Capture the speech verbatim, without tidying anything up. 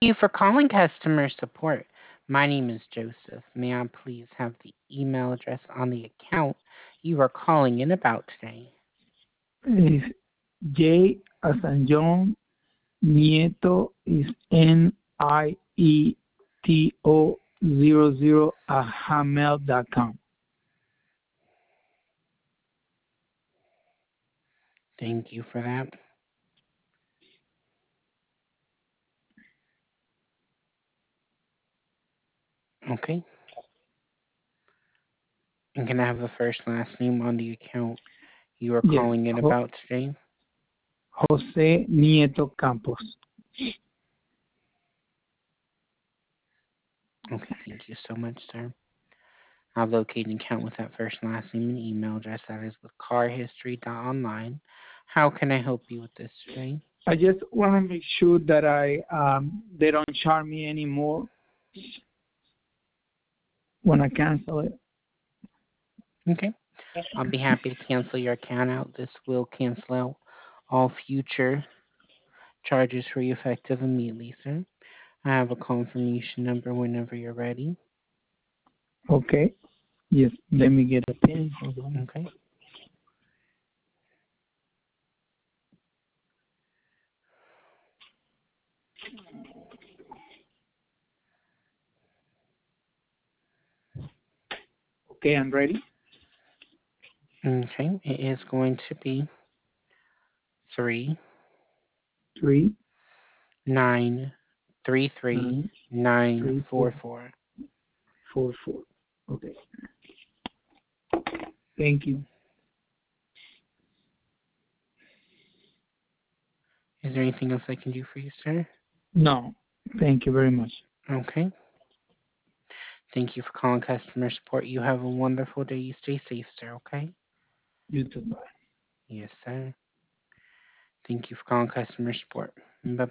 you for calling customer support. My name is Joseph. May I please have the email address on the account you are calling in about today? Is J as in John, Nieto is N I E T O zero zero at hotmail dot com. Thank you for that. Okay. And can I have the first last name on the account you are Yes, calling in Jo- about today? Jose Nieto Campos. Okay, thank you so much, sir. I'll locate an account with that first last name and email address. That is with car history dot online. How can I help you with this today? I just want to make sure that I um, they don't charge me anymore when I cancel it. Okay. I'll be happy to cancel your account out. This will cancel out all future charges for you effective immediately, sir. I have a confirmation number whenever you're ready. Okay. Yes, let me get a pen. Hold on. Okay. Okay, I'm ready. Okay. It is going to be three Three, nine three three nine, nine three, four three, four. four, four. Okay. Thank you. Is there anything else I can do for you, sir? No, thank you very much. Okay. Thank you for calling customer support. You have a wonderful day. You stay safe, sir, okay? You too. Bye. Yes, sir. Thank you for calling customer support. Bye.